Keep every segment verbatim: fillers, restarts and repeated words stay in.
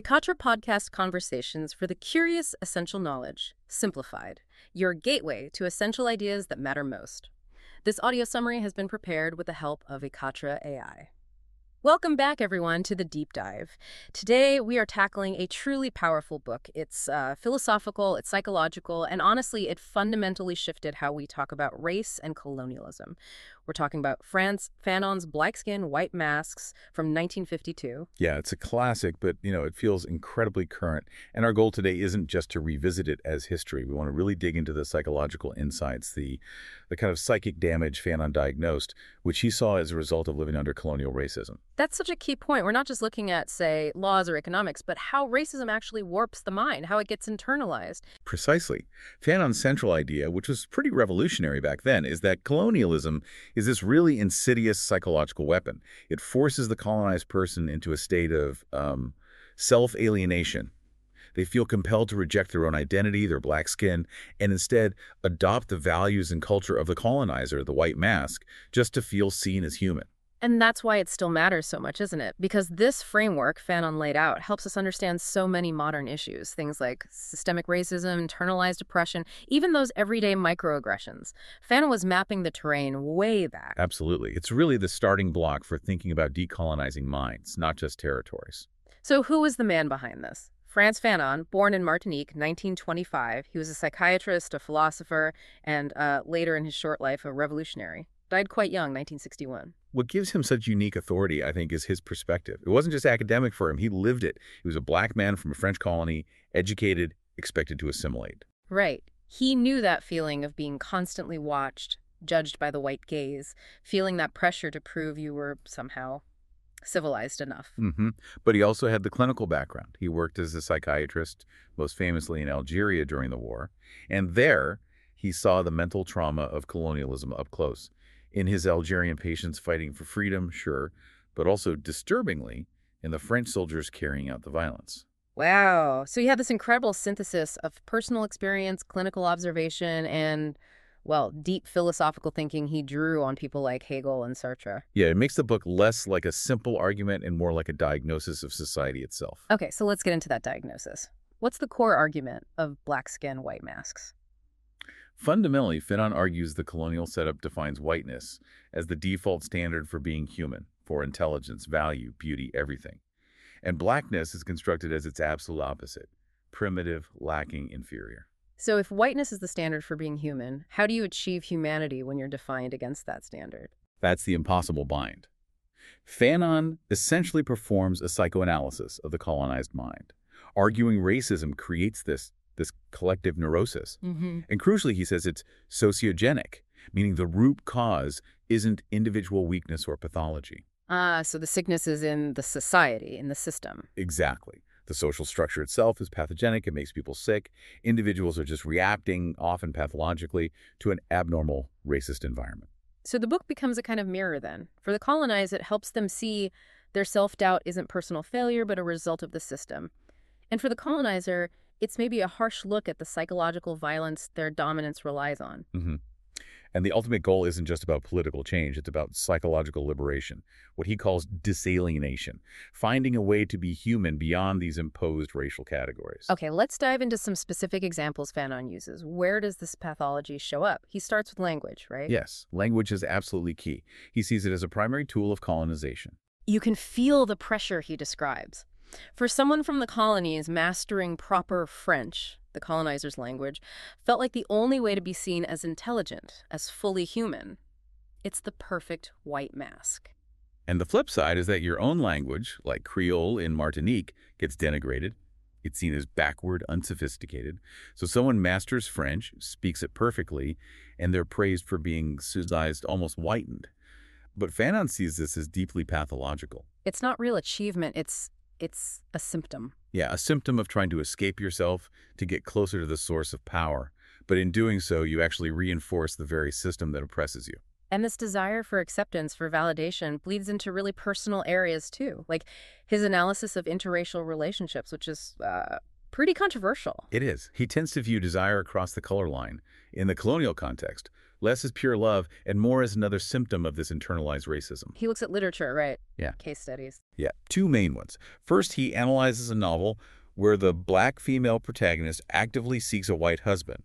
Vekatra Podcast Conversations for the Curious Essential Knowledge, Simplified, your gateway to essential ideas that matter most. This audio summary has been prepared with the help of Vekatra A I. Welcome back, everyone, to the Deep Dive. Today, we are tackling a truly powerful book. It's uh, philosophical, it's psychological, and honestly, it fundamentally shifted how we talk about race and colonialism. We're talking about Frantz Fanon's Black Skin, White Masks from nineteen fifty-two. Yeah, it's a classic, but, you know, it feels incredibly current. And our goal today isn't just to revisit it as history. We want to really dig into the psychological insights, the, the kind of psychic damage Fanon diagnosed, which he saw as a result of living under colonial racism. That's such a key point. We're not just looking at, say, laws or economics, but how racism actually warps the mind, how it gets internalized. Precisely. Fanon's central idea, which was pretty revolutionary back then, is that colonialism is this really insidious psychological weapon. It forces the colonized person into a state of um, self-alienation. They feel compelled to reject their own identity, their black skin, and instead adopt the values and culture of the colonizer, the white mask, just to feel seen as human. And that's why it still matters so much, isn't it? Because this framework Fanon laid out helps us understand so many modern issues, things like systemic racism, internalized oppression, even those everyday microaggressions. Fanon was mapping the terrain way back. Absolutely. It's really the starting block for thinking about decolonizing minds, not just territories. So who was the man behind this? Frantz Fanon, born in Martinique, nineteen twenty-five. He was a psychiatrist, a philosopher, and uh, later in his short life, a revolutionary. Died quite young, nineteen sixty-one. What gives him such unique authority, I think, is his perspective. It wasn't just academic for him. He lived it. He was a black man from a French colony, educated, expected to assimilate. Right. He knew that feeling of being constantly watched, judged by the white gaze, feeling that pressure to prove you were somehow civilized enough. Mm-hmm. But he also had the clinical background. He worked as a psychiatrist, most famously in Algeria during the war. And there, he saw the mental trauma of colonialism up close. In his Algerian patients fighting for freedom, sure, but also disturbingly in the French soldiers carrying out the violence. Wow. So you had this incredible synthesis of personal experience, clinical observation, and, well, deep philosophical thinking he drew on people like Hegel and Sartre. Yeah, it makes the book less like a simple argument and more like a diagnosis of society itself. Okay, so let's get into that diagnosis. What's the core argument of black skin, white masks? Fundamentally, Fanon argues the colonial setup defines whiteness as the default standard for being human, for intelligence, value, beauty, everything. And blackness is constructed as its absolute opposite, primitive, lacking, inferior. So if whiteness is the standard for being human, how do you achieve humanity when you're defined against that standard? That's the impossible bind. Fanon essentially performs a psychoanalysis of the colonized mind, arguing racism creates this this collective neurosis. Mm-hmm. And crucially, he says it's sociogenic, meaning the root cause isn't individual weakness or pathology. Ah, so the sickness is in the society, in the system. Exactly. The social structure itself is pathogenic. It makes people sick. Individuals are just reacting, often pathologically, to an abnormal racist environment. So the book becomes a kind of mirror then. For the colonized, it helps them see their self-doubt isn't personal failure, but a result of the system. And for the colonizer, it's maybe a harsh look at the psychological violence their dominance relies on. Mm-hmm. And the ultimate goal isn't just about political change. It's about psychological liberation, what he calls disalienation, finding a way to be human beyond these imposed racial categories. Okay, let's dive into some specific examples Fanon uses. Where does this pathology show up? He starts with language, right? Yes, language is absolutely key. He sees it as a primary tool of colonization. You can feel the pressure he describes. For someone from the colonies, mastering proper French, the colonizer's language, felt like the only way to be seen as intelligent, as fully human. It's the perfect white mask. And the flip side is that your own language, like Creole in Martinique, gets denigrated. It's seen as backward, unsophisticated. So someone masters French, speaks it perfectly, and they're praised for being civilized, almost whitened. But Fanon sees this as deeply pathological. It's not real achievement, it's It's a symptom. Yeah, a symptom of trying to escape yourself to get closer to the source of power. But in doing so, you actually reinforce the very system that oppresses you. And this desire for acceptance, for validation, bleeds into really personal areas too, like his analysis of interracial relationships, which is uh, pretty controversial. It is. He tends to view desire across the color line. In the colonial context, less as pure love, and more as another symptom of this internalized racism. He looks at literature, right? Yeah. Case studies. Yeah, two main ones. First, he analyzes a novel where the black female protagonist actively seeks a white husband.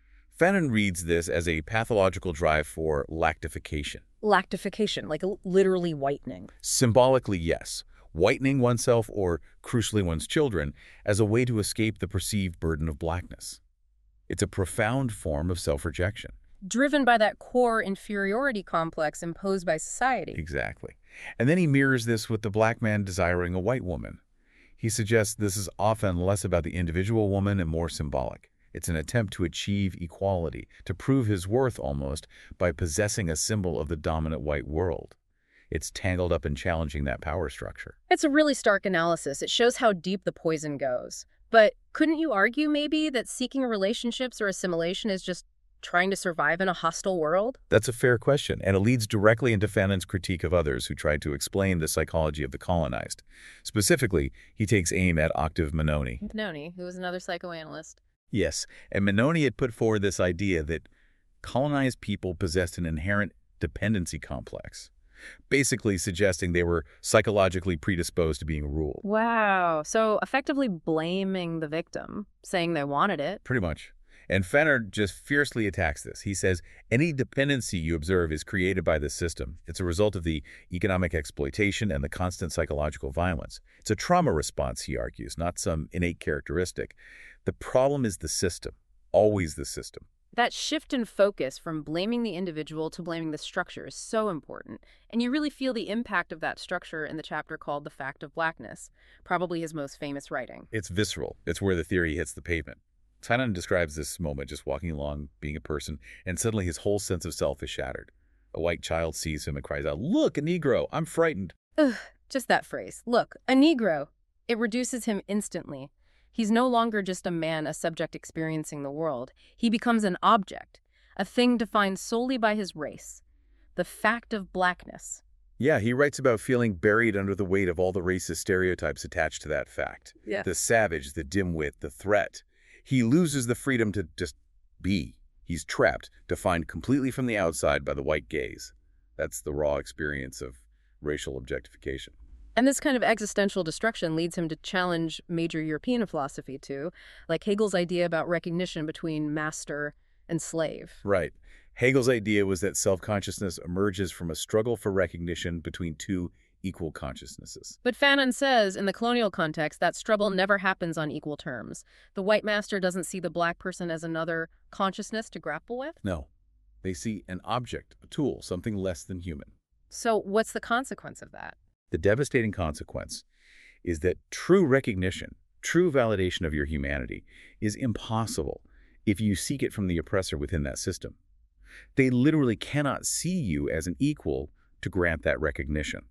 Fanon reads this as a pathological drive for lactification. Lactification, like literally whitening. Symbolically, yes. Whitening oneself, or crucially one's children, as a way to escape the perceived burden of blackness. It's a profound form of self-rejection. Driven by that core inferiority complex imposed by society. Exactly. And then he mirrors this with the black man desiring a white woman. He suggests this is often less about the individual woman and more symbolic. It's an attempt to achieve equality, to prove his worth almost, by possessing a symbol of the dominant white world. It's tangled up in challenging that power structure. It's a really stark analysis. It shows how deep the poison goes. But couldn't you argue, maybe, that seeking relationships or assimilation is just trying to survive in a hostile world? That's a fair question, and it leads directly into Fanon's critique of others who tried to explain the psychology of the colonized. Specifically, he takes aim at Octave Benoni. Benoni, who was another psychoanalyst. Yes, and Benoni had put forward this idea that colonized people possessed an inherent dependency complex, basically suggesting they were psychologically predisposed to being ruled. Wow. So effectively blaming the victim, saying they wanted it. Pretty much. And Fanon just fiercely attacks this. He says, any dependency you observe is created by the system. It's a result of the economic exploitation and the constant psychological violence. It's a trauma response, he argues, not some innate characteristic. The problem is the system, always the system. That shift in focus from blaming the individual to blaming the structure is so important. And you really feel the impact of that structure in the chapter called The Fact of Blackness, probably his most famous writing. It's visceral. It's where the theory hits the pavement. Fanon describes this moment just walking along, being a person, and suddenly his whole sense of self is shattered. A white child sees him and cries out, "Look, a Negro! I'm frightened." Ugh, just that phrase. Look, a Negro. It reduces him instantly. He's no longer just a man, a subject experiencing the world. He becomes an object, a thing defined solely by his race. The fact of blackness. Yeah, he writes about feeling buried under the weight of all the racist stereotypes attached to that fact. Yeah. The savage, the dimwit, the threat. He loses the freedom to just be. He's trapped, defined completely from the outside by the white gaze. That's the raw experience of racial objectification. And this kind of existential destruction leads him to challenge major European philosophy too, like Hegel's idea about recognition between master and slave. Right. Hegel's idea was that self-consciousness emerges from a struggle for recognition between two equal consciousnesses. But Fanon says, in the colonial context, that struggle never happens on equal terms. The white master doesn't see the black person as another consciousness to grapple with? No. They see an object, a tool, something less than human. So what's the consequence of that? The devastating consequence is that true recognition, true validation of your humanity is impossible if you seek it from the oppressor within that system. They literally cannot see you as an equal to grant that recognition.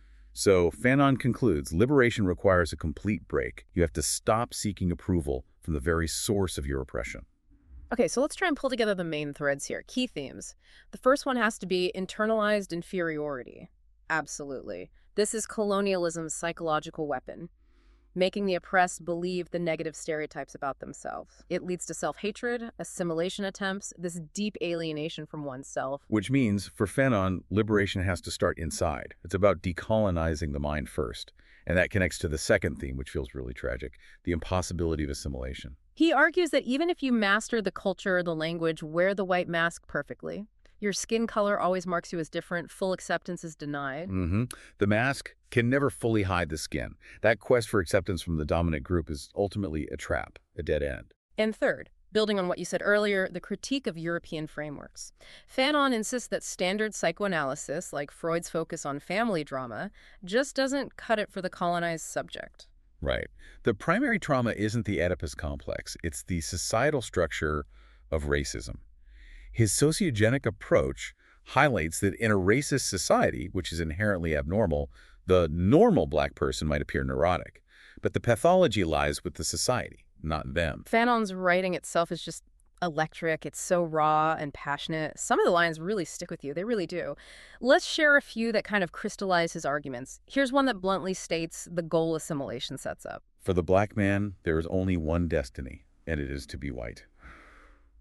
So Fanon concludes, liberation requires a complete break. You have to stop seeking approval from the very source of your oppression. Okay, so let's try and pull together the main threads here, key themes. The first one has to be internalized inferiority. Absolutely. This is colonialism's psychological weapon, making the oppressed believe the negative stereotypes about themselves. It leads to self-hatred, assimilation attempts, this deep alienation from oneself. Which means, for Fanon, liberation has to start inside. It's about decolonizing the mind first. And that connects to the second theme, which feels really tragic, the impossibility of assimilation. He argues that even if you master the culture, the language, wear the white mask perfectly, your skin color always marks you as different, full acceptance is denied. Mm-hmm. The mask can never fully hide the skin. That quest for acceptance from the dominant group is ultimately a trap, a dead end. And third, building on what you said earlier, the critique of European frameworks. Fanon insists that standard psychoanalysis, like Freud's focus on family drama, just doesn't cut it for the colonized subject. Right. The primary trauma isn't the Oedipus complex. It's the societal structure of racism. His sociogenic approach highlights that in a racist society, which is inherently abnormal, the normal black person might appear neurotic. But the pathology lies with the society, not them. Fanon's writing itself is just electric. It's so raw and passionate. Some of the lines really stick with you. They really do. Let's share a few that kind of crystallize his arguments. Here's one that bluntly states the goal assimilation sets up. For the black man, there is only one destiny, and it is to be white.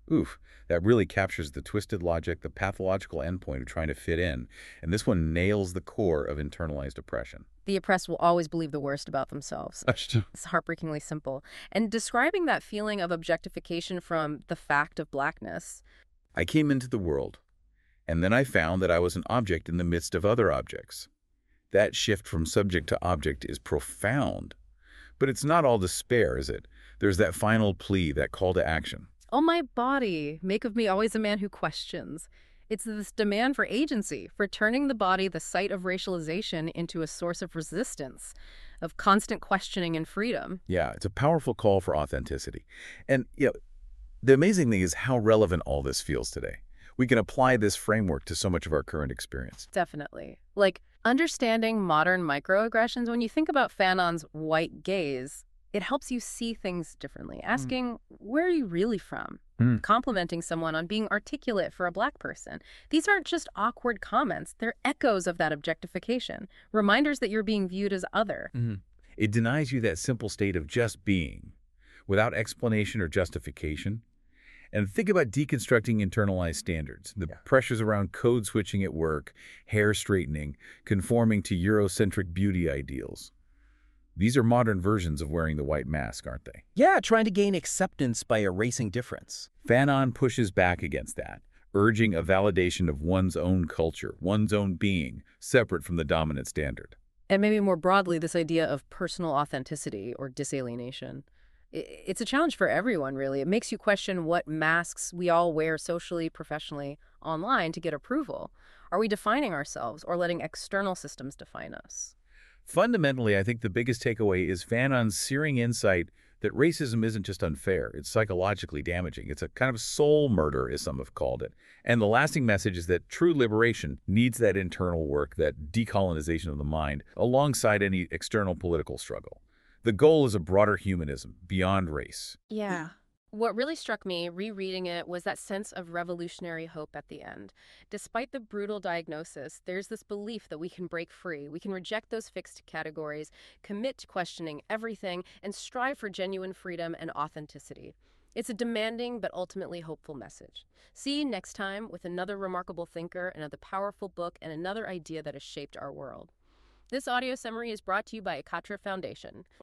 Oof, that really captures the twisted logic, the pathological endpoint of trying to fit in. And this one nails the core of internalized oppression. The oppressed will always believe the worst about themselves. Touched. It's heartbreakingly simple. And describing that feeling of objectification from the fact of blackness. I came into the world, and then I found that I was an object in the midst of other objects. That shift from subject to object is profound. But it's not all despair, is it? There's that final plea, that call to action. Oh, my body, make of me always a man who questions. It's this demand for agency, for turning the body, the site of racialization, into a source of resistance, of constant questioning and freedom. Yeah, it's a powerful call for authenticity. And, you know, the amazing thing is how relevant all this feels today. We can apply this framework to so much of our current experience. Definitely. Like, understanding modern microaggressions, when you think about Fanon's white gaze, it helps you see things differently. Asking, where are you really from? Mm. Complimenting someone on being articulate for a Black person. These aren't just awkward comments. They're echoes of that objectification, reminders that you're being viewed as other. Mm-hmm. It denies you that simple state of just being, without explanation or justification. And think about deconstructing internalized standards, the Yeah. pressures around code switching at work, hair straightening, conforming to Eurocentric beauty ideals. These are modern versions of wearing the white mask, aren't they? Yeah, trying to gain acceptance by erasing difference. Fanon pushes back against that, urging a validation of one's own culture, one's own being, separate from the dominant standard. And maybe more broadly, this idea of personal authenticity or disalienation. I- It's a challenge for everyone, really. It makes you question what masks we all wear socially, professionally, online to get approval. Are we defining ourselves or letting external systems define us? Fundamentally, I think the biggest takeaway is Fanon's searing insight that racism isn't just unfair, it's psychologically damaging. It's a kind of soul murder, as some have called it. And the lasting message is that true liberation needs that internal work, that decolonization of the mind, alongside any external political struggle. The goal is a broader humanism, beyond race. Yeah. What really struck me rereading it was that sense of revolutionary hope at the end. Despite the brutal diagnosis, there's this belief that we can break free. We can reject those fixed categories, commit to questioning everything, and strive for genuine freedom and authenticity. It's a demanding but ultimately hopeful message. See you next time with another remarkable thinker, another powerful book, and another idea that has shaped our world. This audio summary is brought to you by Ekatra Foundation.